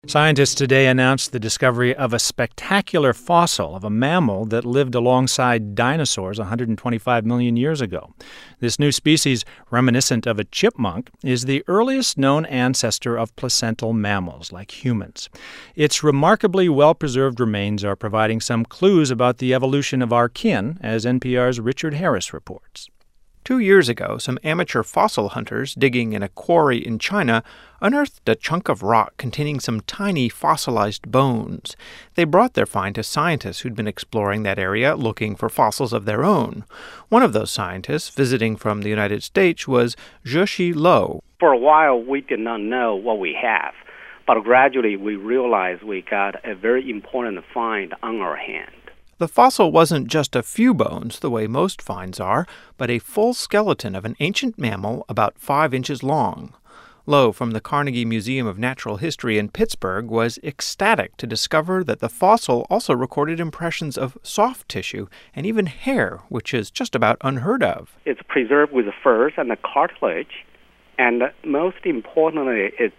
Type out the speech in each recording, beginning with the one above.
Scientists today announced the discovery of a spectacular fossil of a mammal that lived alongside dinosaurs 125 million years ago. This new species, reminiscent of a chipmunk, is the earliest known ancestor of placental mammals like humans. Its remarkably well-preserved remains are providing some clues about the evolution of our kin, as NPR's Richard Harris reports. 2 years ago, some amateur fossil hunters digging in a quarry in China unearthed a chunk of rock containing some tiny fossilized bones. They brought their find to scientists who'd been exploring that area looking for fossils of their own. One of those scientists, visiting from the United States, was Zhexi Lo. For a while, we did not know what we have, but gradually we realized we got a very important find on our hand. The fossil wasn't just a few bones, the way most finds are, but a full skeleton of an ancient mammal about 5 inches long. Lo from the Carnegie Museum of Natural History in Pittsburgh was ecstatic to discover that the fossil also recorded impressions of soft tissue and even hair, which is just about unheard of. It's preserved with the furs and the cartilage, and most importantly, its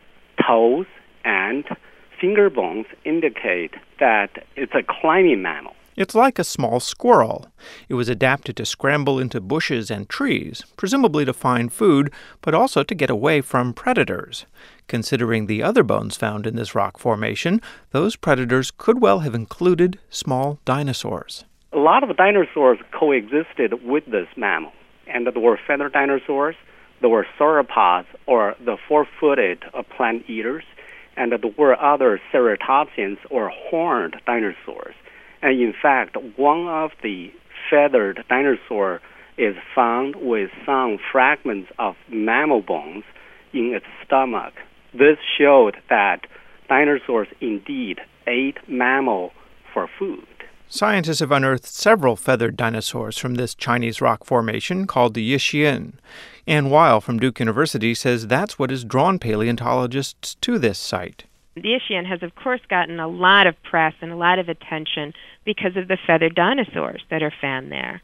toes and finger bones indicate that it's a climbing mammal. It's like a small squirrel. It was adapted to scramble into bushes and trees, presumably to find food, but also to get away from predators. Considering the other bones found in this rock formation, those predators could well have included small dinosaurs. A lot of dinosaurs coexisted with this mammal, and there were feathered dinosaurs, there were sauropods, or the four-footed plant eaters, and there were other ceratopsians or horned dinosaurs. And in fact, one of the feathered dinosaurs is found with some fragments of mammal bones in its stomach. This showed that dinosaurs indeed ate mammal for food. Scientists have unearthed several feathered dinosaurs from this Chinese rock formation called the Yixian. Anne Weil from Duke University says that's what has drawn paleontologists to this site. The Yixian has, of course, gotten a lot of press and a lot of attention because of the feathered dinosaurs that are found there.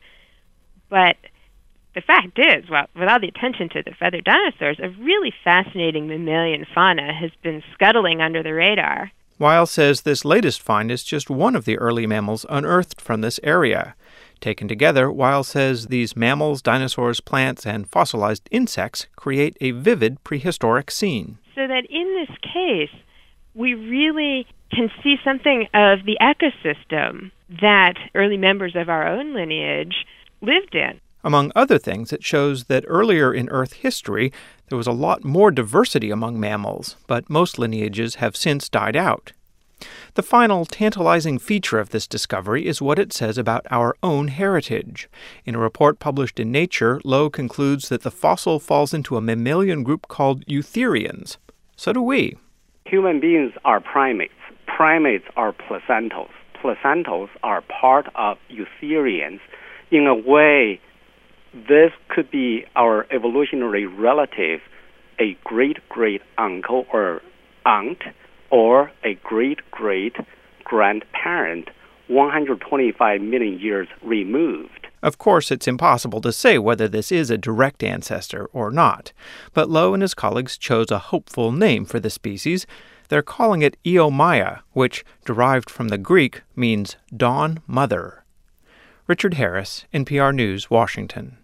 But the fact is, well, with all the attention to the feathered dinosaurs, a really fascinating mammalian fauna has been scuttling under the radar. Weil says this latest find is just one of the early mammals unearthed from this area. Taken together, Weil says these mammals, dinosaurs, plants, and fossilized insects create a vivid prehistoric scene. So that in this case, we really can see something of the ecosystem that early members of our own lineage lived in. Among other things, it shows that earlier in Earth history, there was a lot more diversity among mammals, but most lineages have since died out. The final tantalizing feature of this discovery is what it says about our own heritage. In a report published in Nature, Lo concludes that the fossil falls into a mammalian group called eutherians. So do we. Human beings are primates. Primates are placentals. Placentals are part of eutherians. In a way, this could be our evolutionary relative, a great-great-uncle or aunt, or a great-great-grandparent 125 million years removed. Of course, it's impossible to say whether this is a direct ancestor or not, but Lo and his colleagues chose a hopeful name for the species. They're calling it Eomaya, which, derived from the Greek, means dawn mother. Richard Harris, NPR News, Washington.